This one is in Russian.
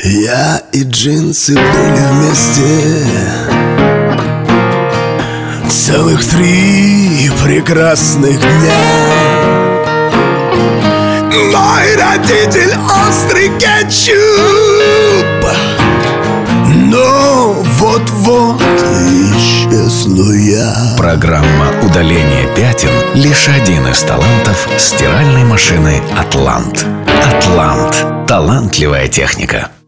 Я и джинсы были вместе целых 3 прекрасных дня. Мой родитель острый кетчуп, но вот-вот исчезну я. Программа удаления пятен — лишь один из талантов стиральной машины «Атлант». «Атлант» — талантливая техника.